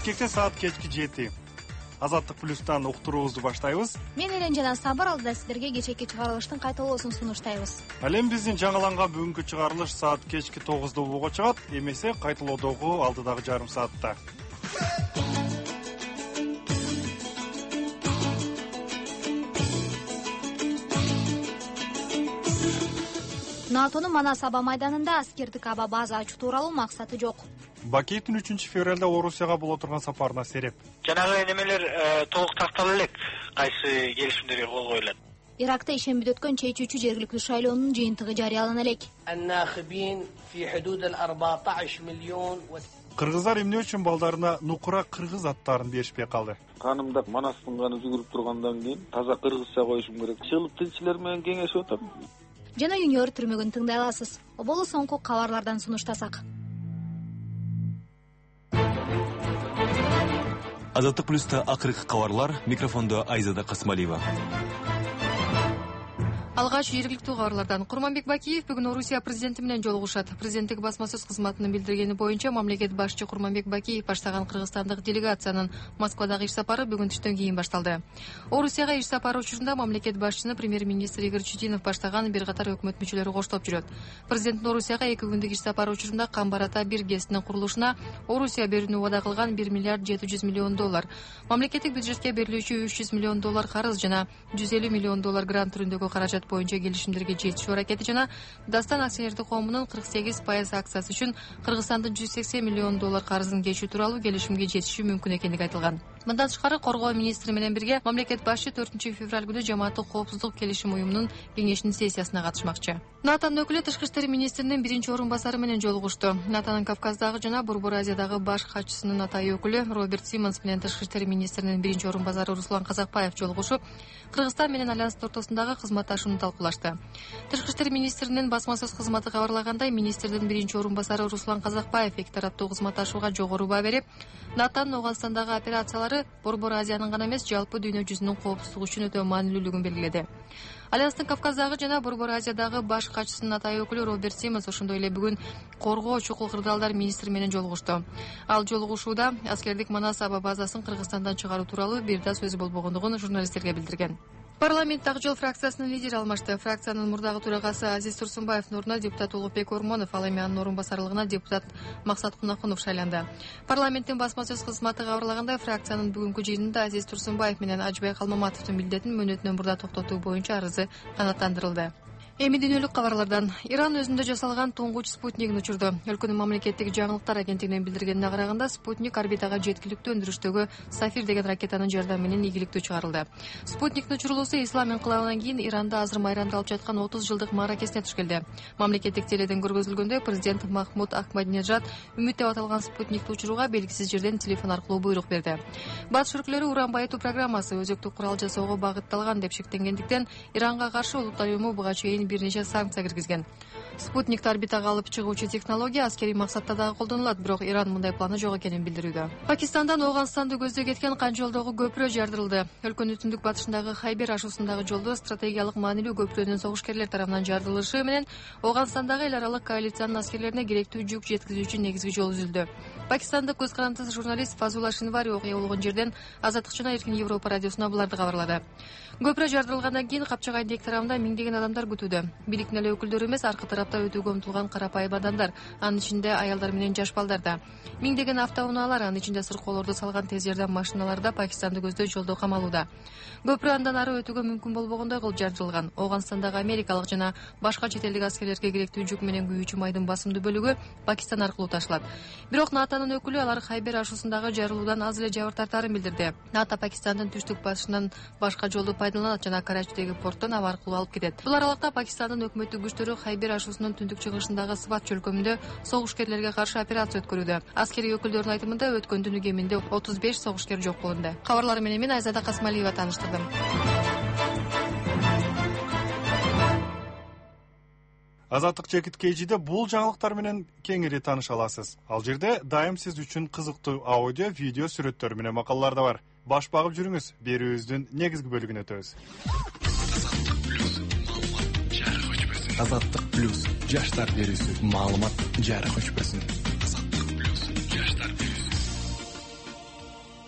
Бишкекте саат кечки 7. Азаттык плюстан уктуруубузду баштайбыз. Мен Элен жана Сабыр алдыда сиздерге кечээки чыгарылыштын кайталоосун сунуштайбыз. Ал эми биздин жаңыланган бүгүнкү чыгарылыш саат кечки 9:00 убуга чыгат, эмесе кайталоодогу алдыдагы жарым саатта. НАТОнун Манас аба майданында аскердик аба база ачуу тууралуу максаты жок. Бакиевдин 3-февралда Орусияга боло турган сапарына сереп. Жанагы немелер толук тактала элек, кайсы келишимдерге кол коюлат. Иракта ишембиде өткөн чечүүчү жергиликтүү шайлоонун жыйынтыгы жарыялана элек. Кыргыздар эмне үчүн балдарына нукура кыргыз аттарын беришпей калды? Канымда Манастын каны жүгүрүп тургандан кийин таза кыргызча коюшум керек. Чыгып тинчилер менен кеңешип отурдум. Жана Юниор түрмөгүн тыңдай аласыз. Оболу соңку кабарлардан сунуштасак. Азаттык плюста акыркы кабарлар, микрофондо Айзада Касмалиева. Алгач жергиликтүү кабарлардан Курманбек Бакиев бүгүн Орусия президенти менен жолугушат. Президенттик басма-сөз кызматынын билдиргени боюнча мамлекет башчы Курманбек Бакиев баштаган кыргызстандык делегациянын Москвадагы иш сапары бүгүн түштөн кийин башталды. Орусияга иш сапары учурунда мамлекет башчыны премьер-министр Игорь Чудинов баштаган бир катар өкмөт мүчөлөрү коштоп жүрөт. Президенттин Орусияга 2 күндүк иш сапары учурунда Камбарата 1 ГЭСтин курулушуна Орусия берүүнү убада кылган $1 миллиард 700 миллион. Мамлекеттик бюджетке берилүүчү $300 миллион карыз жана $150 миллион грант түрүндөгү каражат боюнча келишимдерге жетишүү аракети жана Дастан акционердик коомунун 48% акциясы үчүн Кыргызстандын $180 миллион карызын кечүү тууралуу келишимге жетишүү мүмкүн экендиги айтылган. Мындан тышкары коргоо министри менен бирге мамлекет башчы 4-февраль күнү жамааттык коопсуздук келишим уюмунун кеңешинин сессиясына катышмакчы. НАТОнун өкүлү тышкы иштер министринин 1-орун-басары менен жолугушту. НАТОнун Кавказдагы жана Борбор Азиядагы баш катчысынын атайын өкүлү Роберт Симмонс менен тышкы иштер министринин 1-орун-басары Руслан Казакбаев жолугушуп, Кыргызстан менен альянстын ортосундагы кызматташууну талкуулашты. Тышкы иштер министринин басма-сөз кызматы кабарлагандай, министрдин 1-орун-басары Руслан Казакбаев эки тараптуу кызматташууга жогору баа берип, НАТОнун Афганстандагы операциялары Борбор Азиянын гана эмес, жалпы дүйнө жүзүнүн коопсуздугу үчүн өтө маанилүүлүгүн белгиледи. Альянстын Кавказдагы жана Борбор Азиядагы баш катчысынын атайын өкүлү Роберт Симмонс ошондой эле бүгүн коргоо чукул кырдаалдар министри менен жолугушту. Ал жолугушууда аскердик Манас аба базасын Кыргызстандан чыгаруу тууралуу бир да сөз болбогондугун журналисттерге билдирген. Парламент Ак жол фракциясынын лидери алмашты. Фракциянын мурдагы төрагасы Азиз Турсунбаевдин ордуна депутат Улукбек Ормонов, ал эми анын орун басарлыгына депутат Максат Кунакунов шайланды. Парламенттин басма-сөз кызматы кабарлагандай, фракциянын бүгүнкү жыйынында Азиз Турсунбаев менен Ажыбек Калмаматовдун милдетин мөөнөтүнөн мурда токтотуу боюнча арызы канааттандырылды. Эми дүйнөлүк кабарлардан. Иран өзүндө жасалган туңгуч спутнигин учурду. Өлкөнүн мамлекеттик жаңылыктар агенттигинин билдиргенине караганда, спутник орбитага жеткиликтүү өндүрүштөгү Сафир деген ракетанын жардамы менен ийгиликтүү чыгарылды. Спутниктин учурулуусу ислам инкылабынан кийин Иранда азыр майрамдалып жаткан 30 жылдык мааракесине туш келди. Мамлекеттик теледен көргөзүлгөндө президент Махмуд Ахмадинежад үмүт деп аталган спутникти учурууга белгисиз жерден телефон аркылуу буйрук берди. Батыш өлкөлөрү уран байытуу программасы өзөктүк курал жасоого багытталган деп шектенгендиктен Иранга каршы улуттар уюму буга чейин бир нече санкция киргизген. Спутникти орбитага алып чыгуучу технология аскерий максатта дагы колдонулат, бирок Иран мындай планы жок экенин билдирүүдө. Пакистандан Афганстанды көздөй кеткен Канжолдогу көпүрө жардырылды. Өлкөнүн түндүк батышындагы Хайбер ашуусундагы жолдо стратегиялык маанилүү көпүрөнүн согушкерлер тарабынан жардырылышы менен Афганстандагы эл аралык коалициянын аскерлерине керектүү жүк жеткизүүчү негизги жол үзүлдү. Пакистандык көз карандысыз журналист Фазула Шинвари окуя болгон жерден Азаттык жана Эркин Европа радиосуна буларды кабарлады. Көпүрө жардырылгандан кийин Капчагайдын эки тарабында миңдеген адамдар күтүүдө. Бийликтин эле өкүлдөрү эмес, аркы тарапта өтүүгө умтулган карапайым адамдар, анын ичинде аялдар менен жаш балдар да. Миңдеген автоунаалар, анын ичинде сыркоолорду салган тез жардам машиналары да Пакистанды көздөй жолдо камалууда. Көпүрө андан ары өтүүгө мүмкүн болбогондой кылып жардырылган. Афганстандагы америкалык жана башка чет элдик аскерлерге керектүү жүк менен күйүүчү майдын басымдуу бөлүгү Пакистан аркылуу ташылат. Бирок НАТОнун өкүлү алар Хайбер ашуусундагы жарылуудан аз эле жабыр тартаарын билдирди. НАТО Пакистандын түштүк батышынан башка жолду пайдаланат жана Карачидеги порттон аба аркылуу алып кетет. Бул аралыкта Пакистандын өкмөттүк күчтөрү Хайбер ашуусунун түндүк чыгышындагы Сват чөлкөмүндө согушкерлерге каршы операция өткөрүүдө. Аскерий өкүлдөрдүн айтымында өткөн түнү кеминде 35 согушкер жок кылынды. Кабарлар менен мен Айзада Касмалиева тааныштырдым. Азаттык Чекит KG'де бул жаңылыктар менен кеңири тааныша аласыз. Ал жерде дайым сиз үчүн кызыктуу аудио, видео, сүрөттөр менен макалалар да бар. Баш багып жүрүңүз. Берүүбүздүн негизги бөлүгүнө өтөбүз. Азаттык плюс жаштар берүүсү маалымат жарык өчпөсүн.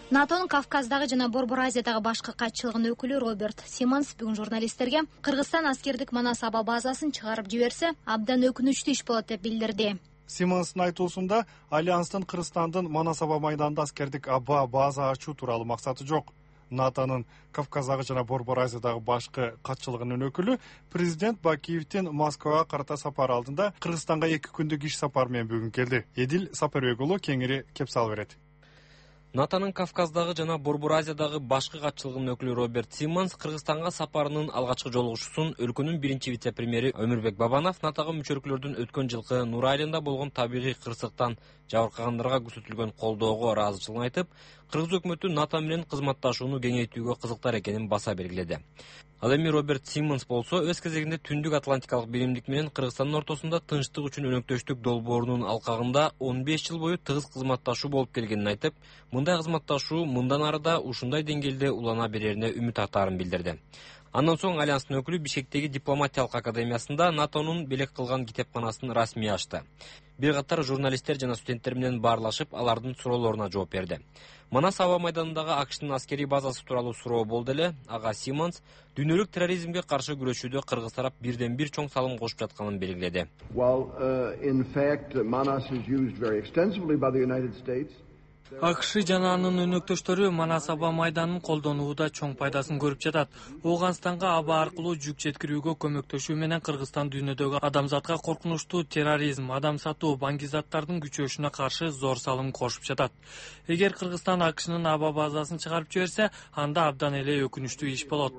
НАТОнун Кавказдагы жана Борбор Азиядагы башкы катчылыгынын өкүлү Роберт Симмонс бүгүн журналисттерге Кыргызстан аскердик Манас аба базасын чыгарып жиберсе, абдан өкүнүчтүү иш болот деп билдирди. Симмонстун айтуусунда Альянстын Кыргызстандын Манас аба майданында аскердик аба база ачуу тууралуу максаты жок. НАТОнун Кавказдагы жана Борбор Азиядагы башкы катчылыгынын өкүлү президент Бакиевдин Москвага карата сапары алдында Кыргызстанга 2 күндүк иш сапары менен бүгүн келди. Эдил Сапарбек уулу кеңири кеп салып берет. НАТОнун Кавказдагы жана Борбор Азиядагы башкы катчылыгынын өкүлү Роберт Симмонс Кыргызстанга сапарынын алгачкы жолугушуусун өлкөнүн биринчи вице-премьери Өмүрбек Бабанов НАТОго мүчөлүклөрдүн өткөн жылкы Нур айылында болгон табигый кырсыктан жабыркагандарга көрсөтүлгөн колдоого ыраазычылыгын айтып, Кыргыз өкмөтү НАТО менен кызматташууну кеңейтүүгө кызыктар экенин баса белгиледи. Ал эми Роберт Симмонс болсо өз кезегинде Түндүк Атлантикалык биримдик менен Кыргызстандын ортосунда тынчтык үчүн өнөктөштүк долбоорунун алкагында 15 жыл бою тыгыз кызматташуу болуп келгенин айтып, мындай кызматташуу мындан ары да ушундай деңгээлде улана берерине үмүт артаарын билдирди. Андан соң Альянстын өкүлү Бишкектеги дипломатиялык академиясында НАТОнун белек кылган китепканасын расмий ачты. Бир катар журналисттер жана студенттер менен баарлашып, алардын суроолоруна жооп берди. Манас аба майданындагы АКШтын аскерий базасы тууралуу суроо болду эле. Ага Симмонс дүйнөлүк терроризмге каршы күрөшүүдө Кыргыз тарап бирден бир чоң салым кошуп жатканын белгиледи. In fact, Manas is used very extensively by the United States. АКШ жана анын өнөктөштөрү Манас аба майданын колдонууда чоң пайдасын көрүп жатат. Ооганстанга аба аркылуу жүк жеткирүүгө көмөктөшүү менен Кыргызстан дүйнөдөгү адамзатка коркунучтуу терроризм, адам сатуу, баңгизаттардын күчөшүнө каршы зор салым кошуп жатат. Эгер Кыргызстан АКШнын аба базасын чыгарып жиберсе, анда абдан эле өкүнүчтүү иш болот.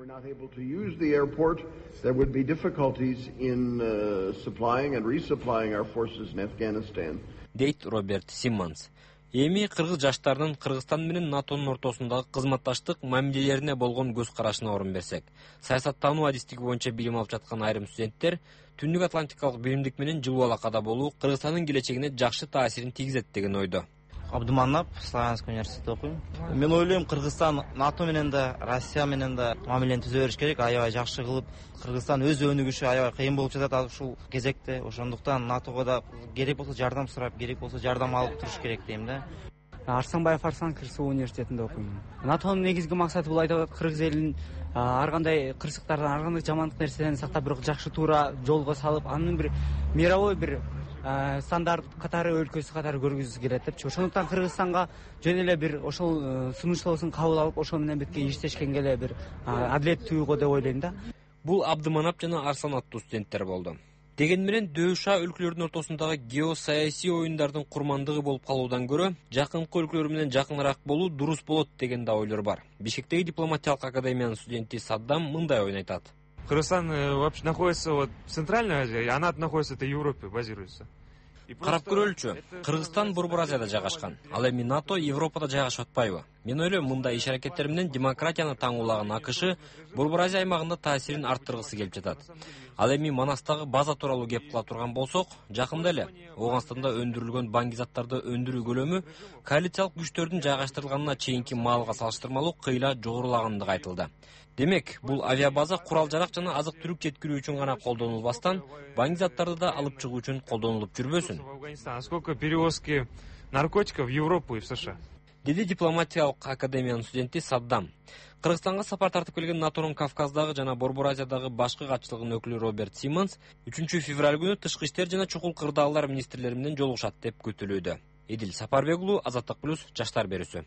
There would be difficulties in supplying and resupplying our forces in Afghanistan. Дейт Роберт Симмонс. Эми кыргыз жаштарынын Кыргызстан менен НАТОнун ортосундагы кызматташтык мамилелерине болгон көз карашына орун берсек. Саясаттануу адистиги боюнча билим алып жаткан айрым студенттер Түндүк Атлантикалык биримдик менен жылуу алакада болуу Кыргызстандын келечегине жакшы таасирин тийгизет деген ойдо. Абдуманап, Славянский университетте окуйм. Мен ойлойм, Кыргызстан НАТО менен да, Россия менен да мамилени түзө бериш керек. Аябай жакшы кылып, Кыргызстан өз өнүгүшү аябай кыйын болуп жатат ушул кезекте. Ошондуктан НАТОго да керек болсо жардам сурап, керек болсо жардам алып туруш керек дейм да. Арсанбаев Арслан Кырсуу университетинде окуйм. НАТОнун негизги максаты бул айтып Кыргыз элин ар кандай кырсыктардан, ар кандай жамандык нерседен сактап, бирок жакшы туура жолго салып, анын бир мировой бир стандарт катары өлкөсү катары көргүзүсү келет депчи. Ошондуктан Кыргызстанга жөн эле бир ошол сунуштоосун кабыл алып, ошол менен бирге иштешкенге эле бир адилеттүүгө деп ойлойм да. Бул Абдыманап жана Арслан аттуу студенттер болду. Деген менен дөша өлкөлөрдүн ортосундагы геосаясий оюндардын курмандыгы болуп калуудан көрө жакынкы өлкөлөр менен жакыныраак болуу дурус болот деген да ойлор бар. Бишкектеги дипломатиялык академиянын студенти Саддам мындай ойун айтат. Кыргызстан вообще находится в Центральной Азии, а НАТО находится в Европе, базируется. Карап көрөлүчү. Кыргызстан Борбор Азияда жайгашкан. Ал эми НАТО Европада жайгашып атпайбы? Мен ойлойм, мындай иш аракеттер менен демократияны таңуулаган АКШ Борбор Азия аймагында таасирин арттыргысы келип жатат. Ал эми Манастагы база тууралуу кеп кыла турган болсок, жакында эле Ооганстанда өндүрүлгөн баңгизаттарды өндүрүү көлөмү коалициялык күчтөрдүн жайгаштырылганына чейинки маалга салыштырмалуу кыйла жогорулагандыгы айтылды. Демек, бул авиабаза курал-жарак жана азык-түлүк жеткирүү үчүн гана колдонулбастан, баңгизаттарды да алып чыгуу үчүн колдонулуп жүрбөсүн. Сколько перевозки наркотиков в Европу и в США? Деди дипломатиялык академиянын студенти Саддам. Кыргызстанга сапар тартып келген НАТОнун Кавказдагы жана Борбор Азиядагы башкы катчылыгынын өкүлү Роберт Симмонс 3 февраль күнү тышкы иштер жана чукул кырдаалдар министрлери менен жолугушат деп күтүлүүдө. Эдил Сапарбек уулу, Азаттык плюс, жаштар берүүсү.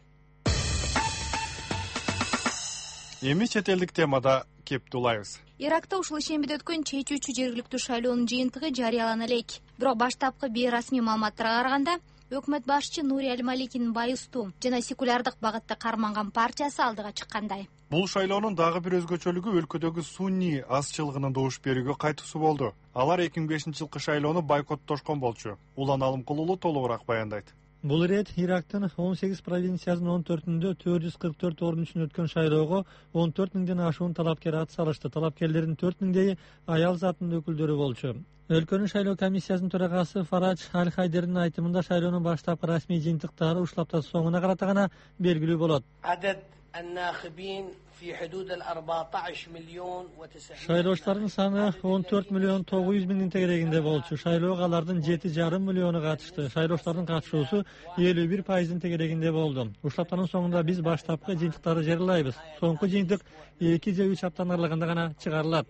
Эми чет элдик темада кеп тулайбыз. Иракта ушул ишембиде өткөн чечүүчү жергиликтүү шайлоонун жыйынтыгы жарыялана элек. Бирок баштапкы бейрасмий маалыматтарга караганда, өкмөт башчы Нури Аль-Маликинин байыстуу жана секулярдык багытта карманган партиясы алдыга чыккандай. Бул шайлоонун дагы бир өзгөчөлүгү өлкөдөгү сунни азчылыгынын добуш берүүгө кайтуусу болду. Алар 2005-жылкы шайлоону бойкоттошкон болчу. Улан Алымкулуулу толугураак баяндайт. Бул рет Ирактын 18 провинциясынын 14-үндө 444 орун үчүн өткөн шайлоого 14 миңден ашуун талапкер ат салышты. Талапкерлердин 4 миңдейи аял затынын өкүлдөрү болчу. Өлкөнүн шайлоо комиссиясынын төрагасы Фарадж Аль-Хайдердин айтымында шайлоонун баштапкы расмий жыйынтыктары ушул апта соңуна карата гана белгилүү болот. الناخبين في حدود 14 مليون Шайлоочулардын саны 14 миллион 900 миңдин тегерегинде болчу. Шайлоого алардын 7,5 миллиону катышты. Шайлоочулардын катышуусу 51% тегерегинде болду. Ушул аптанын соңунда биз баштапкы жыйынтыктарды жарыялайбыз. Соңку жыйынтык 2 же 3 аптанын аралыгында гана чыгарылат.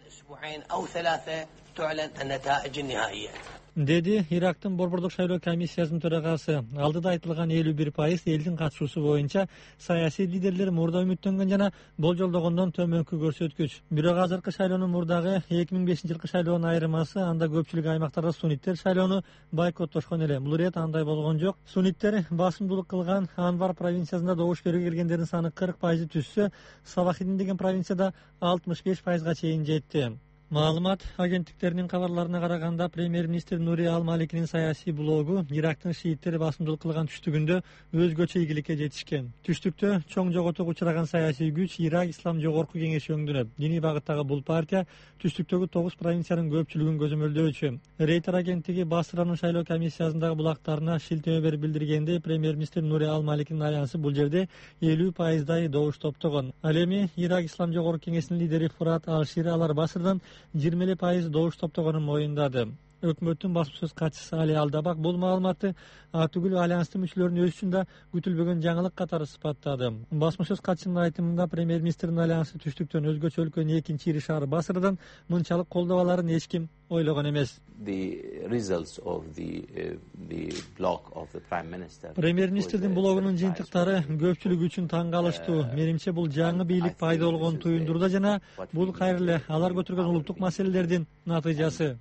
Деди Ирактын Борбордук шайлоо комиссиясынын төрагасы. Алдыда айтылган 51% элдин катышуусу боюнча саясий лидерлер мурда үмүттөнгөн жана болжолдогондон төмөнкү көрсөткүч. Бирок азыркы шайлоонун мурдагы 2005-жылкы шайлоонун айырмасы анда көпчүлүк аймактарда сунниттер шайлоону бойкоттошкон эле. Бул ирет андай болгон жок. Сунниттер басымдуулук кылган Анвар провинциясында добуш берүүгө келгендердин саны 40% түшсө, Салахидин деген провинцияда 65%га чейин жетти. Маалымат агенттиктеринин кабарларына караганда премьер-министр Нури Ал-Маликинин саясий блогу Ирактын шииттери басымдуулук кылган түштүгүндө өзгөчө ийгиликке жетишкен. Түштүктө чоң жоготууга учураган саясий күч Ирак Ислам жогорку кеңеши өңдүнөт. Диний багыттагы бул партия түштүктөгү 9 провинциянын көпчүлүгүн көзөмөлдөөчү. Рейтер агенттиги Басранын шайлоо комиссиясындагы булактарына шилтеме берип билдиргенде премьер-министр Нури Ал-Маликинин альянсы бул жерде 50%дай добуш топтогон. Ал эми Ирак Ислам жогорку кеңешинин лидери Фурат Ал-Шири алар Басрдан 20% добуш топтогонун моюндады. Өкмөттүн басма сөз катчысы Али Алдабак бул маалыматты түгүл альянстын мүчөлөрүнүн өз үчүн да күтүлбөгөн жаңылык катары сыпаттады. Басма сөз катчысынын айтымында премьер-министрдин альянсы түштүктөн өзгөчө өлкөнүн экинчи ири шаары Басрдан мынчалык колдоп аларын эч ким ойлогон эмес. Премьер-министрдин блогунун жыйынтыктары көпчүлүк үчүн таң калыштуу. Менимче бул жаңы бийлик пайда болгон туюндурда жана бул кайра эле алар көтөргөн улуттук маселелердин натыйжасы.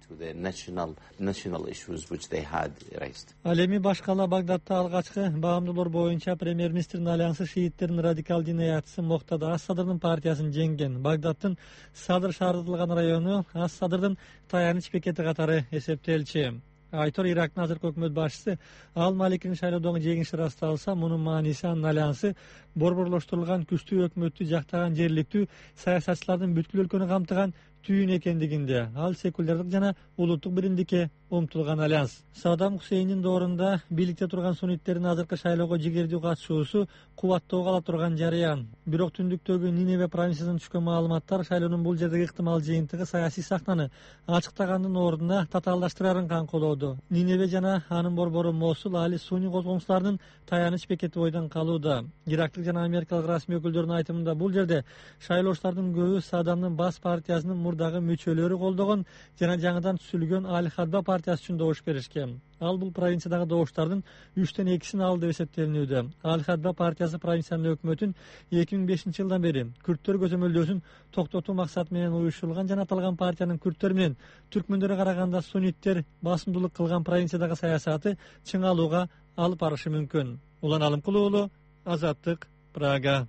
Ал эми башкала Багдадта алгачкы баамдуулар боюнча премьер-министрдин альянсы шииттердин радикал дин аятчысы Моктада Ас-Садрдын партиясын жеңген. Багдадтын Садр шаардырылган району Ас-Садрдын таяныч бекети катары эсептелчү. Айтор Ирактын азыркы өкмөт башчысы Ал-Маликинин шайлоодогу жеңиши ырасталса, мунун мааниси анын альянсы борборлоштурулган күчтүү өкмөттү жактаган жергиликтүү саясатчылардын бүткүл өлкөнү камтыган түйүн экендигинде, ал секулярдык жана улуттук биримдикке умтулган альянс. Саддам Хусейндин доорунда бийликте турган сунниттердин азыркы шайлоого жигердүү катышуусу кубаттоого ала турган жарыян. Бирок түндүктөгү Ниневе провинциясынан түшкөн маалыматтар шайлоонун бул жердеги ыктымал жыйынтыгы саясий сахнаны ачыктагандын ордуна татаалдаштырарын камкылоодо. Ниневе жана анын борбору Мосул али сунни козгончулардын таяныч бекети бойдон калууда. Ирактык жана америкалык расмий өкүлдөрдүн айтымында бул жерде шайлоочулардын көбү Саддамдын бас партиясынын мурдагы мүчөлөрү колдогон жана жаңыдан түзүлгөн Аль-Хадба партиясы үчүн добуш беришкен. Ал бул провинциядагы добуштардын 3төн 2син алды деп эсептелинүүдө. Аль-Хадба партиясы провинциянын өкмөтүн 2005-жылдан бери күрттөр көзөмөлдөөсүн токтотуу максаты менен уюштурулган жана аталган партиянын күрттөр менен түркмөндөргө караганда сунниттер басымдуулук кылган провинциядагы саясаты чыңалууга алып барышы мүмкүн. Улан Алымкулуу уулу, Азаттык, Прага.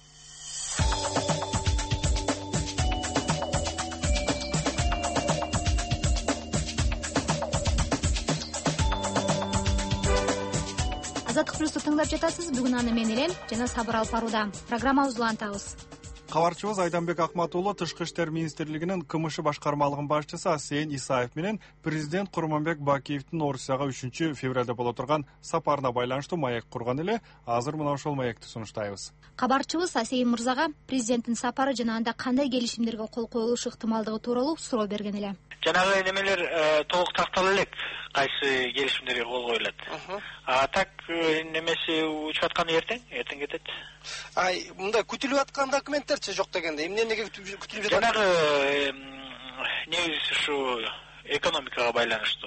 Азаттык плюсту тыңдап жатасыз. Бүгүн аны мен элем жана Сабыр алып барууда. Программабызды улантабыз. Кабарчыбыз Айданбек Акмат уулу Тышкы иштер министрлигинин КМШ башкармалыгынын башчысы Асейин Исаев менен президент Курманбек Бакиевдин Орусияга 3-февралда боло турган сапарына байланыштуу маек курган эле. Азыр мына ошол маекти сунуштайбыз. Кабарчыбыз Асейин мырзага президенттин сапары жана анда кандай келишимдерге кол коюлушу ыктымалдыгы тууралуу суроо берген эле. Жанагы немелер толук тактала элек, кайсы келишимдерге кол коюлат. А так немеси учуп атканы эртең кетет. Мындай күтүлүп аткан документтерчи жок дегенде, эмнеге күтүлүп жатат? Жанагы негизи ушу экономикага байланыштуу.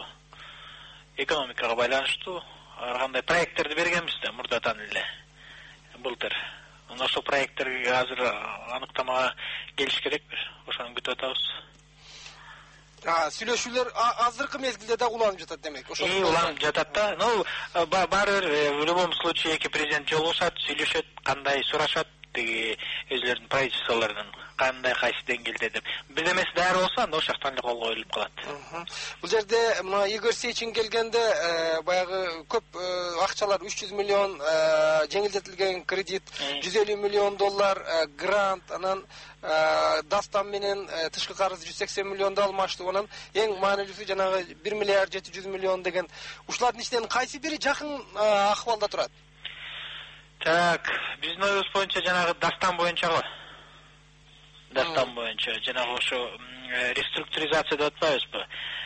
Ар кандай проекттерди бергенбиз да мурдадан эле. Былтыр. Ошол проекттерге азыр аныктамага келиш керекпи? Ошону күтүп атабыз. Сүйлөшүүлөр азыркы мезгилде да уланып жатат демек. Уланып жатат да. Баары бир в любом случае эки президент жолугушат, сүйлөшөт, кандай сурашат, өзлөрүнүн правительстволорунун кандай кайсы деңгээлде деп. Бирдемеси даяр болсо, анда ошол жактан эле кол коюлуп калат. Бул жерде мына Игорь Сечин келгенде баягы көп акчалар 300 миллион жеңилдетилген кредит, 150 миллион доллар грант, анан Дастан менен тышкы карыз 180 миллионду алмаштуу. Анан эң маанилүүсү жанагы 1 миллиард 700 миллион деген. Ушулардын ичинен кайсы бири жакын акыбалда турат? Так, биздин оюбуз боюнча жанагы дастан боюнча го. Дастан боюнча жанагы ошо реструктуризация деп атпайбызбы?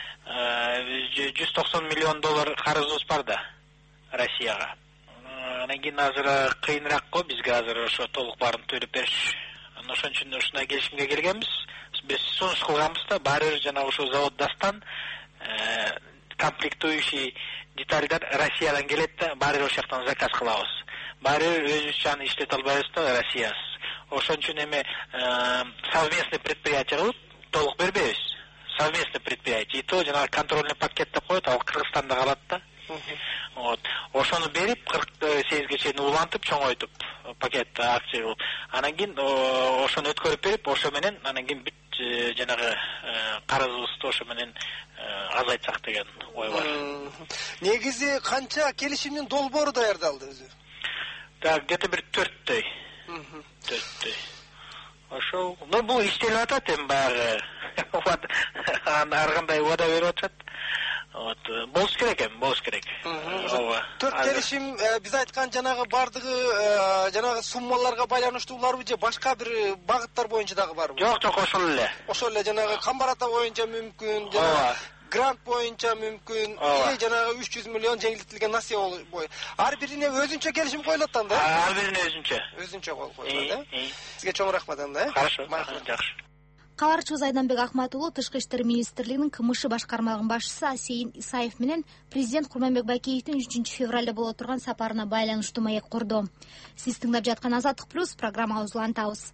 190 миллион доллар карызыбыз бар да Россияга. Анан кийин азыр кыйыныраак го бизге азыр ошо толук баарын төлөп бериш. Ошон үчүн ушундай келишимге келгенбиз. Биз сунуш кылганбыз да, баары бир жанагы ошо заводдастан комплектующий детальдар Россиядан келет да, баары бир ошол жактан заказ кылабыз. Баары өзүбүз аны иштете албайбыз да, Россиясыз. Ошон үчүн эми совместный предприятие кылып толук бербейбиз. Совместный предприятие. И то жанагы контрольный пакет деп коет, ал Кыргызстанда калат да. Вот. Ошону берип 48ге чейин улантып, чоңойтуп пакетти акция кылып, анан кийин ошону өткөрүп берип, ошо менен анан кийин бүт жанагы карызыбызды ошо менен азайтсак деген ой бар. Негизи канча келишимдин долбоору даярдалды өзү? Так, где-то бир 4-төй. 4-төй. Ошо, бул иштелип атат эми баягы. Ар кандай убада берип атат. Вот, болуш керек эми, болуш керек. Ооба. 4 келишим биз айткан жанагы бардыгы жанагы суммаларга байланыштууларбы же башка бир багыттар боюнча дагы барбы? Жок, ошол эле. Ошол эле жанагы камбар ата боюнча мүмкүн, жанагы грант боюнча мүмкүн, или жанагы 300 миллион жеңилтилген насыя боюнча. Ар бирине өзүнчө келишим коюлат да? Ар бирине өзүнчө. Өзүнчө коюлат да? Сизге чоң рахмат анда. Хорошо, жакшы. Кабарчыбыз Айданбек Акмат уулу Тышкы иштер министрлигинин КМШ башкармалыгынын башчысы Асейин Исаев менен президент Курманбек Бакиевдин 3 февралда боло турган сапарына байланыштуу маек курду. Сиз тыңдап жаткан Азаттык плюс программабызды улантабыз.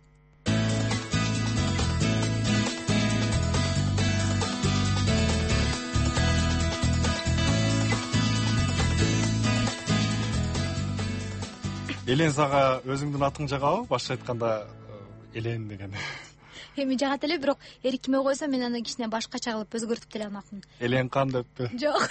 Элен сага өзүңдүн атың жагабы? Башка айтканда Элен деген. Эми жагат эле, бирок эркиме койсо мен аны кичине башкача кылып өзгөртүп деле алмакмын. Элен кан деппи? Жок.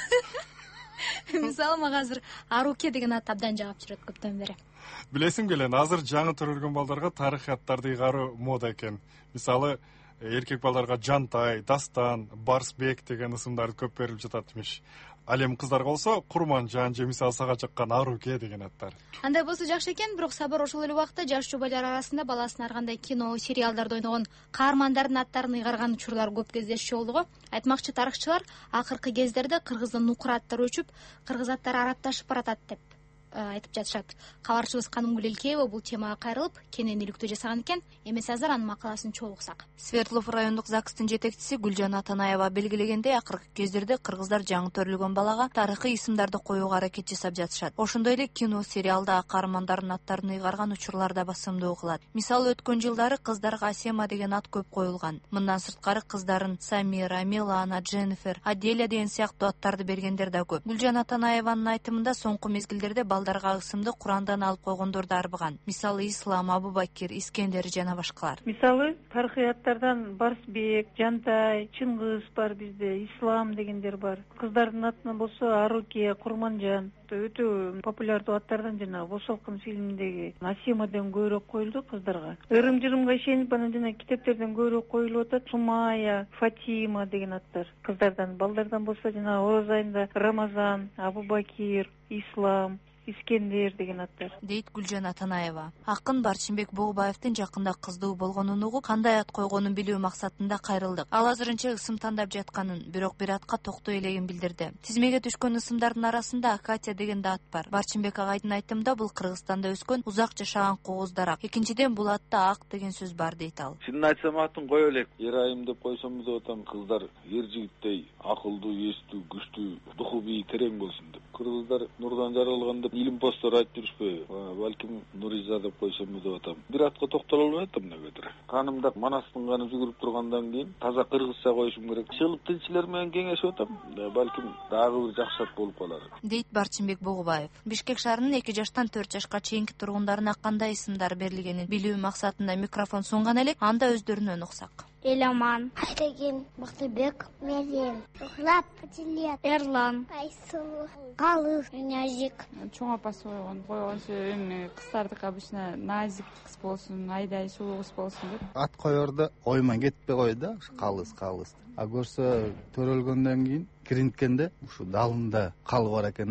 Мисалы мага азыр Аруке деген ат абдан жагып жүрөт көптөн бери. Билесиңби Элен, азыр жаңы төрөлгөн балдарга тарыхый аттарды ыйгаруу мода экен. Мисалы, эркек балдарга Жантай, Дастан, Барсбек деген ысымдар көп берилип жатат имиш. Ал эми кыздарга болсо Курманжан же мисалы сага жаккан Аруке деген аттар. Андай болсо жакшы экен, бирок Сабыр ошол эле убакта жаш жубайлар арасында баласын ар кандай кино, сериалдарда ойногон каармандардын аттарын ыйгарган учурлар көп кездешчү болду го. Айтмакчы тарыхчылар акыркы кездерде кыргыздын нукур аттары өчүп, кыргыз аттары арабташып баратат деп айтып жатышат. Кабарчыбыз Канымгүл Элкеева бул темага кайрылып, кенен иликтөө жасаган экен. Эмес азыр анын макаласын чогуу уксак. Свердлов райондук ЗАГСтын жетекчиси Гүлжан Атанаева белгилегендей, акыркы кездерде кыргыздар жаңы төрөлгөн балага тарыхый исымдарды коюуга аракет жасап жатышат. Ошондой эле кино, сериалда каармандардын аттарын ыйгарган учурлар да басымдуу кылат. Мисалы, өткөн жылдары кыздарга Асема деген ат көп коюлган. Мындан сырткары кыздарын Самира, Милана, Дженнифер, Аделя деген сыяктуу аттарды бергендер да көп. Гүлжан Атанаеванын айтымында соңку мезгилдерде балдарга ысымды Курандан алып койгондор да арбыган. Мисалы, Ислам, Абубакир, Искендер жана башкалар. Мисалы, тарыхый аттардан Барсбек, Жантай, Чыңгыз бар бизде, Ислам дегендер бар. Кыздардын атынан болсо Аруке, Курманжан өтө популярдуу аттардан жана Босолкун фильминдеги Асемаден көбүрөөк коюлду кыздарга. Ырым-жырымга ишенип анан жана китептерден көбүрөөк коюлуп атат. Сумая, Фатима деген аттар кыздардан. Балдардан болсо жана Ороз айында Рамазан, Абубакир, Ислам, Искендер деген аттар, дейт Гүлжан Атанаева. Акын Барчынбек Богубаевдин жакында кыздуу болгонун угуп, кандай ат койгонун билүү максатында кайрылдык. Ал азырынча ысым тандап жатканын, бирок бир атка токтой элегин билдирди. Тизмеге түшкөн ысымдардын арасында Катя деген да ат бар. Барчынбек агайдын айтымында бул Кыргызстанда өскөн, узак жашаган кооздор. Экинчиден бул атта ак деген сөз бар дейт ал. Чынын айтсам атын кое элек, Эрайым деп койсом деп атам, кыздар ер жигиттей акылдуу, эстүү, күчтүү, духу бий терең болсун деп. Кыргыздар нурдан жаралган деп илим постор айтып жүрүшпөйбү? Балким Нуриза деп койсом деп атам. Бир атка токтоло албай атам негедир. Канымда Манастын каны жүгүрүп тургандан кийин таза кыргызча коюшум керек. Чыгып тинчлер менен кеңешип атам. Балким дагы бир жакшы ат болуп калар, дейт Барчынбек Богубаев. Бишкек шаарынын 2 жаштан 4 жашка чейинки тургундарына кандай исымдар берилгенин билүү максатында микрофон сунган элек, анда өздөрүнөн уксак. Эламан, Айдеген, Бактыбек, Мерем, Рухлап, Патилет, Эрлан, Айсулу, Калыс, Нязик. Чоң апасы койгонсу эми кыздардык обычно Назик кыз болсун, Айдай сулуу кыз болсун деп. Ат коерде ойма кетпей кой да, Калыс. А көрсө төрөлгөндөн кийин киринткенде ушу далында калы бар экен да.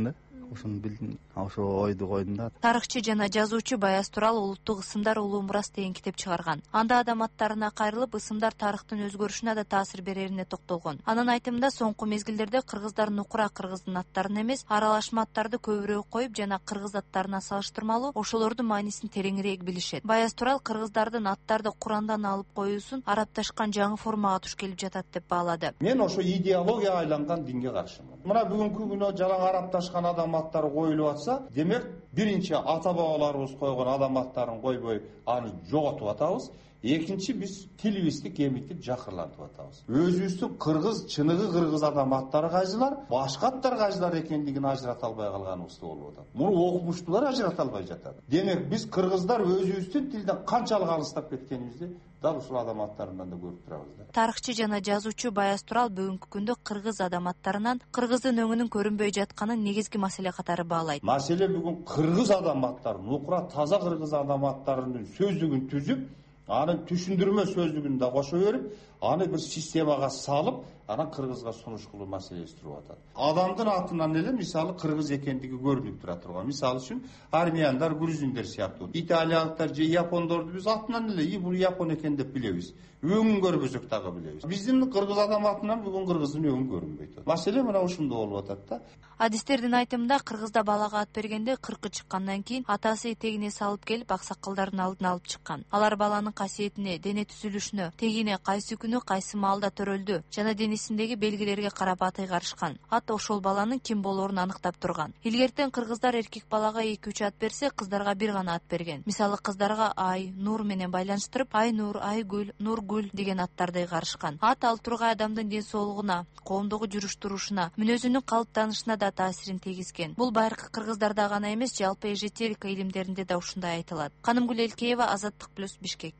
ошону билдим, ошо ойду койдум да. Тарыхчы жана жазуучу Баяз Турал улуттук ысымдар улуу мурас деген китеп чыгарган. Анда адам аттарына кайрылып ысымдар тарыхтын өзгөрүшүнө да таасир берерине токтолгон. Анын айтымында соңку мезгилдерде кыргыздар нукура кыргыздын аттарын эмес, аралашма аттарды көбүрөөк коюп жана кыргыз аттарына салыштырмалуу ошолордун маанисин тереңирээк билишет. Баяз Турал кыргыздардын аттарды Курандан алып коюусун арапташкан жаңы формага туш келип жатат деп баалады. Мен ошо идеология айланган динге каршымын. Мына бүгүнкү күнү жалаң арапташкан адам аттары коюлуп атса, демек биринчи ата бабаларыбыз койгон адам аттарын койбой аны жоготуп атабыз. Экинчи биз тилибизди кемитип жакырлантып атабыз. Өзүбүздүн кыргыз, чыныгы кыргыз адам аттары кайсылар, башка аттар кайсылар экендигин ажырата албай калганыбыз болуп атат. Муну окумуштуулар ажырата албай жатат. Демек биз кыргыздар өзүбүздүн тилден канчалык алыстап кеткенибизди дал ушул адам аттарынан да көрүп турабыз да. Тарыхчы жана жазуучу Баяз Турал бүгүнкү күндө кыргыз адам аттарынан кыргыздын өңүнүн көрүнбөй жатканын негизги маселе катары баалайт. Маселе бүгүн кыргыз адам аттары, нукура таза кыргыз адам аттарынын сөздүгүн түзүп, анын түшүндүрмө сөздүгүн да кошо берип, аны бир системага салып, анан кыргызга сунуш кылуу маселеси туруп атат. Адамдын атынан эле мисалы кыргыз экендиги көрүнүп тура турган. Мисалы үчүн армяндар, грузиндер сыяктуу, италиялыктар же япондорду биз атынан эле бул япон экен деп билебиз. Өңүн көрбөсөк дагы билебиз. Биздин кыргыз адам атынан бүгүн кыргыздын өңүн көрүнбөйт. Маселе мына ушунда болуп атат да. Адистердин айтымында кыргызда балага ат бергенде 40 чыккандан кийин атасы этегине салып келип аксакалдардын алдына алып чыккан. Алар баланын касиетине, дене түзүлүшүнө, тегине кайсы күнү кайсы маалда төрөлдү жана денесиндеги белгилерге карап ат ыйгарышкан. Ат ошол баланын ким болоорун аныктап турган. Илгертен кыргыздар эркек балага 2-3 ат берсе, кыздарга бир гана ат берген. Мисалы кыздарга Ай, Нур менен байланыштырып, Айнур, Айгүл, Нургүл деген аттарды ыйгарышкан. Ат ал тургай адамдын ден соолугуна, коомдогу жүрүш турушуна, мүнөзүнүн калыптанышына да таасирин тийгизген. Бул байыркы кыргыздарда гана эмес, жалпы эжетерика илимдеринде да ушундай айтылат. Канымгүл Элкеева, Азаттык плюс, Бишкек.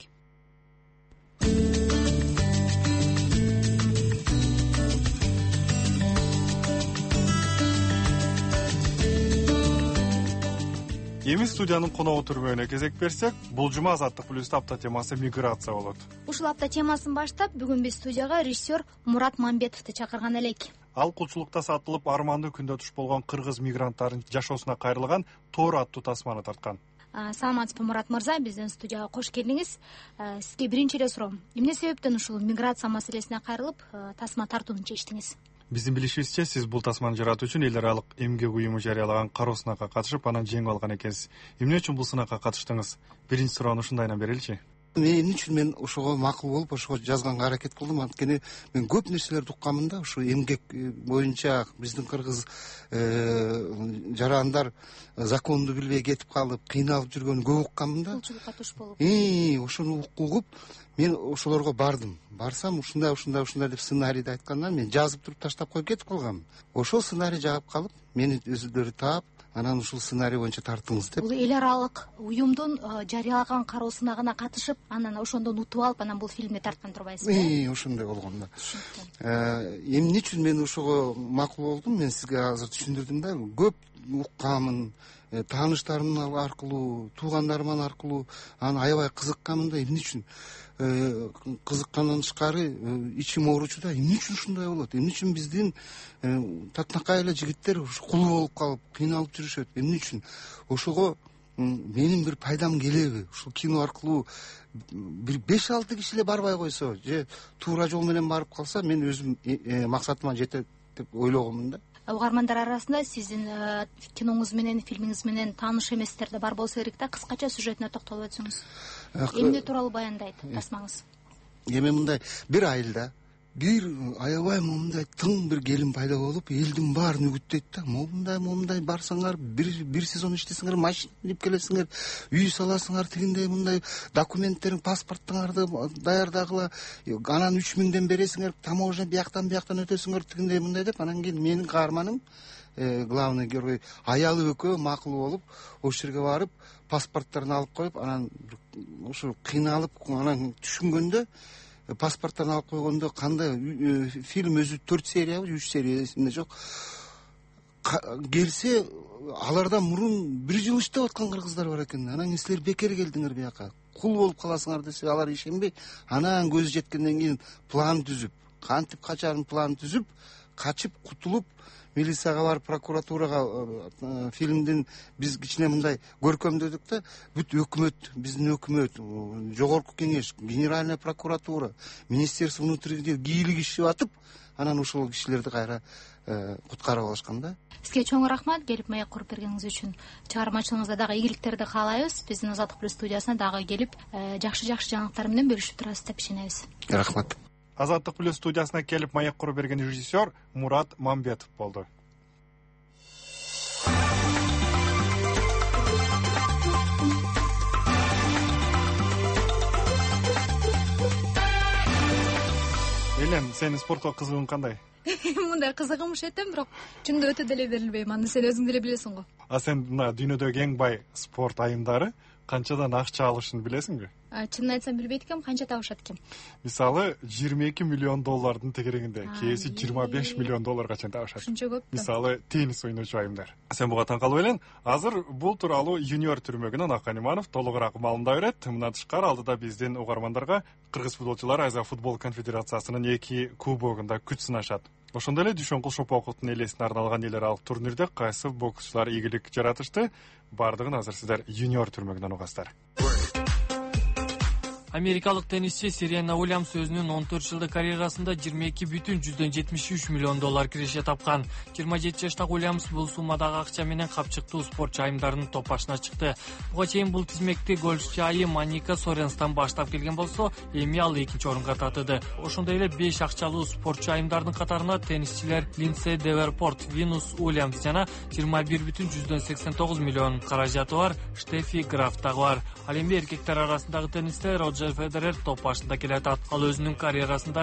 Эми студиянын коногу түрмөгүнө кезек берсек, бул жума Азаттык плюс апта темасы миграция болот. Ушул апта темасын баштап, бүгүн биз студияга режиссер Мурат Мамбетовду чакырган элек. Ал кулчулукта сатылып, армандуу күндө туш болгон кыргыз мигранттардын жашоосуна кайрылган Тоор аттуу тасманы тарткан. Саламатсызбы, Мурат мырза, биздин студияга кош келдиңиз. Сизге биринчи эле суроо, эмне себептен ушул миграция маселесине кайрылып, тасма тартууну чечтиңиз? Биздин билишибизче, сиз бул тасманы жаратуу үчүн эл аралык эмгек уюму жарыялаган кароо сынакка катышып, анан жеңип алган экенсиз. Эмне үчүн бул сынакка катыштыңыз? Биринчи суроону ушундайынан береличи. Эмне үчүн мен ошого макул болуп, ошого жазганга аракет кылдым. Анткени мен көп нерселерди укканмын да, ушу эмгек боюнча биздин кыргыз жарандар законду билбей кетип калып, кыйналып жүргөнүн көп укканмын да. Кулчулукка туш болуп. Ошону угуп, мен ошолорго бардым. Барсам ушундай деп сценарийди айткандан мен жазып туруп таштап коюп кетип калгам. Ошол сценарий жагып калып, мени өзүлөрү таап, анан ушул сценарий боюнча тартыңыз деп. Бул эл аралык уюмдун жарыялаган кароо сынагына катышып, анан ошондон утуп алып, анан бул фильмди тарткан турбайсызбы? Ошондой болгон да. Эмне үчүн мен ошого макул болдум? Мен сизге азыр түшүндүрдүм да. Көп укканмын, тааныштарым аркылуу, туугандарым аркылуу аны аябай кызыкканмын да. Эмне үчүн кызыккандан тышкары ичим ооручу да. Эмне үчүн ушундай болот? Эмне үчүн биздин татынакай эле жигиттер кул болуп калып, кыйналып жүрүшөт? Эмне үчүн? Ошого менин бир пайдам келеби? Ушул кино аркылуу бир 5-6 киши эле барбай койсо, же туура жол менен барып калса, мен өзүм максатыма жетет деп ойлогомун да. Угармандар арасында сиздин киноңуз менен, фильмиңиз менен тааныш эместер да бар болсо керек да. Кыскача сюжетине токтолуп өтсөңүз. Эмне тууралуу баяндайт тасмаңыз? Эми мындай бир айылда бир аябай момундай тың бир келин пайда болуп, элдин баарын үгүттөйт да. Момундай барсаңар, бир сезон иштесеңер, машина алып келесиңер, үй саласыңар, тигиндей мындай документтериң, паспорттуңарды даярдагыла, анан 3000ден бересиңер, таможня бияктан өтөсүңөр, тигиндей мындай деп. Анан кийин менин каарманым, главный герой, аялы экөө макул болуп, ошол жерге барып, паспорттарын алып коюп, анан ошо кыйналып, анан түшүнгөндө паспорттарын алып койгондо кандай фильм өзү 4 сериябы, 3 серия эсимде жок. Келсе, алардан мурун 1 жыл иштеп аткан кыргыздар бар экен. Анан силер бекер келдиңер буяка. Кул болуп каласыңар десе, алар ишенбей, анан көзү жеткенден кийин план түзүп, кантип качарын план түзүп, качып кутулуп, милицияга барып прокуратурага фильмдин биз кичине мындай көркөмдөдүк да, бүт өкмөт, биздин өкмөт, жогорку кеңеш, генеральная прокуратура, министерство внутренних дел кийлигишип атып, анан ушул кишилерди кайра куткарып алышкан да. Сизге чоң рахмат, келип маек куруп бергениңиз үчүн. Чыгармачылыгыңызда дагы ийгиликтерди каалайбыз. Биздин Азаттык плюс студиясына дагы келип, жакшы жаңылыктар менен бөлүшүп турасыз деп ишенебиз. Рахмат. Азаттык плюс студиясына келип маек куруп берген режиссер Мурат Мамбетов болду. Элен, сенин спортко кызыгың кандай? Мындай кызыгым этем, бирок чынында өтө деле берилбейм. Аны сен өзүң деле билесиң го. Сен мына дүйнөдөгү эң бай спорт айымдары канчадан акча алышын билесиңби? Чынын айтсам билбейт экем, канча табышат экен. Мисалы, 22 миллион доллардын тегерегинде, кээси 25 миллион долларга чейин табышат. Ушунча көп. Мисалы, теннис ойночу айымдар. Сен буга таң калып элен. Азыр бул тууралуу юниор түрмөгүнөн Акан Иманов толугураак маалымдап берет. Мындан тышкары алдыда биздин угармандарга кыргыз футболчулары Азия футбол конфедерациясынын 2 кубогунда күч сынашат. Ошондой эле Дүйшөнкул Шопоковдун элесине арналган эл аралык турнирде кайсы боксчулар ийгилик жаратышты? Бардыгын азыр сиздер юниор түрмөгүнөн угасыздар. Америкалык теннисчи Серена Уильямс өзүнүн 14 жылдык карьерасында 22,73 миллион доллар киреше тапкан. 27 жаштагы Уильямс бул суммадагы акча менен капчыктуу спортчу айымдардын топ башына чыкты. Буга чейин бул тизмекти гольфчу айым Аника Соренстан баштап келген болсо, эми ал 2-чи орунга татыды. Ошондой эле 5 акчалуу спортчу айымдардын катарына теннисчилер Линдсей Деверпорт, Винус Уильямс жана 21,89 миллион каражаты бар Штефи Граф дагы бар. Ал эми эркектер арасындагы теннисте Роджер Федерер топ башында келатат. Ал өзүнүн карьерасында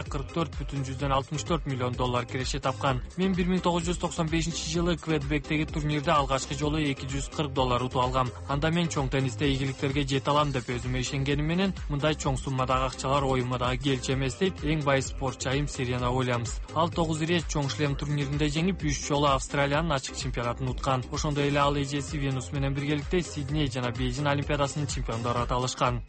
44,64 миллион доллар киреше тапкан. Мен 1995-жылы Квебектеги турнирде алгачкы жолу 240 доллар утуп алгам. Анда мен чоң теннисте ийгиликтерге жете алам деп өзүмө ишенгеним менен мындай чоң суммадагы акчалар оюма дагы келчү эмес дейт эң бай спортчу айым Серена Уильямс. Ал 9 ирет чоң шлем турниринде жеңип 3 жолу Австралиянын ачык чемпионатын уткан. Ошондой эле ал эжеси Венус менен биргеликте Сидней жана Бейжин олимпиадасынын чемпиондору аталышкан.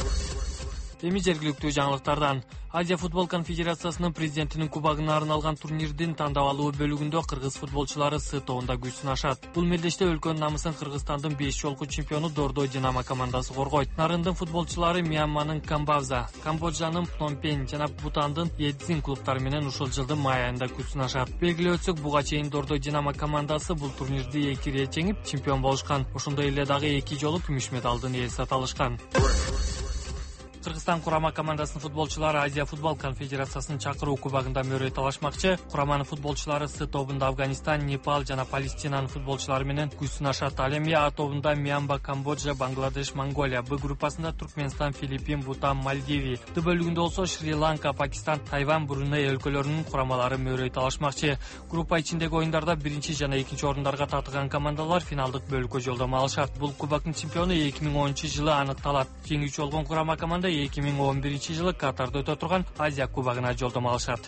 Эми жергиликтүү жаңылыктардан. Азия футбол конфедерациясынын президентинин кубогуна арналган турнирдин тандап алуу бөлүгүндө кыргыз футболчулары С тобунда күч сынашат. Бул мелдеште өлкөнүн намысын Кыргызстандын 5 жолку чемпиону Дордой Динамо командасы коргойт. Нарындын футболчулары Мьянманын Камбавза, Камбоджанын Пномпень жана Бутандын Едзин клубтары менен ушул жылдын май айында күч сынашат. Белгилеп өтсөк, буга чейин Дордой Динамо командасы бул турнирди 2 ирет жеңип чемпион болушкан. Ошондой эле дагы 2 жолу күмүш медалдын ээси аталышкан. Кыргызстан курама командасынын футболчулары Азия футбол конфедерациясынын чакыруу кубогунда мөрөй талашмакчы. Кураманын футболчулары С тобунда Афганистан, Непал жана Палестинанын футболчулары менен күч сынашат. Ал эми А тобунда Мьянма, Камбоджа, Бангладеш, Монголия, Б группасында Туркменстан, Филиппин, Бутан, Мальдиви, Д бөлүгүндө болсо Шри-Ланка, Пакистан, Тайвань, Бруней өлкөлөрүнүн курамалары мөрөй талашмакчы. Группа ичиндеги оюндарда 1 жана 2 орундарга татыган командалар финалдык бөлүккө жолдомо алышат. Бул кубоктун чемпиону 2010-жылы аныкталат. Жеңүүчү болгон курама команда 2011-жылы Катарда өтө турган Азия кубогуна жолдомо алышат.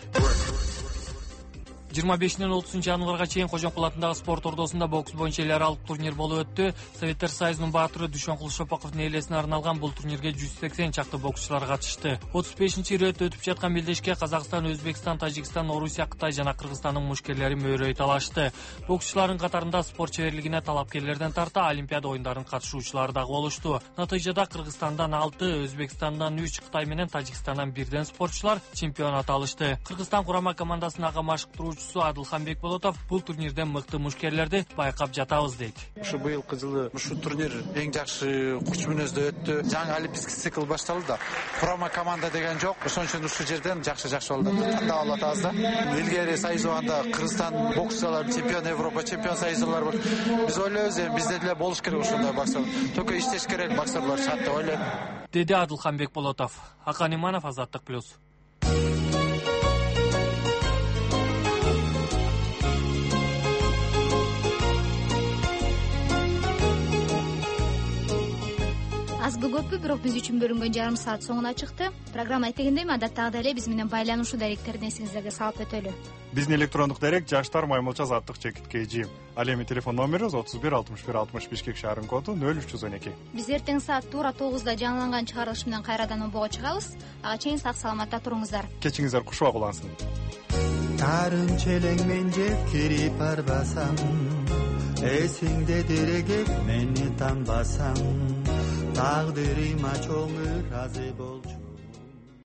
25-нен 30 январга чейин Кожомкул атындагы спорт ордосунда бокс боюнча эл аралык турнир болуп өттү. Советтер Союзунун баатыры Дүйшөнкул Шопоковдун элесине арналган бул турнирге 180 чакты боксчулар катышты. 35-ирет өтүп жаткан белдешке Казакстан, Өзбекстан, Тажикстан, Орусия, Кытай жана Кыргызстандын мушкерлери мөрөй талашты. Боксчулардын катарында спорт чеберлигине талапкерлерден тарта Олимпиада оюндарынын катышуучулары дагы болушту. Натыйжада Кыргызстандан 6, Өзбекстандан 3, Кытай менен Тажикстандан 1 спортчулар чемпион аталышты. Кыргызстан курама командасынын ага машыктыруучусу Адылханбек Болотов бул турнирден мыкты мушкерлерди байкап жатабыз дейт. Ушу быйылкы жылы ушул турнир эң жакшы куч мүнөздө өттү. Жаңы олимпийский цикл башталды да. Курама команда деген жок. Ошон үчүн ушул жерден жакшы болду. Тандап алып атабыз да. Илгери союзубанда Кыргызстан боксчулар чемпион, Европа чемпион союзулар бар. Биз ойлойбуз, бизде деле болуш керек ушундай боксер. Только иштеш керек боксерлор чат деп ойлойм. Деди Адылханбек Болотов. Акан Иманов, Азаттык плюс. Азбы көппү, бирок биз үчүн бөлүнгөн жарым саат соңуна чыкты. Программа айтегендей адаттагыдай эле биз менен байланышуу даректерин эсиңиздерге салып өтөлү. Биздин электрондук дарек жаштар маймылча @kg. Ал эми телефон номерибиз 31 61 60 Бишкек шаарынын коду 0312. Биз эртең саат туура 9-да жаңыланган чыгарылыш менен кайрадан обого чыгабыз. Ага чейин сак саламатта туруңуздар. Кечиңиздер кушубак улансын. Тарым челеңмен жеп кирип барбасам, эсиңде дерегеп мени танбасаң, тагдырыма чоң ыраазы болчу.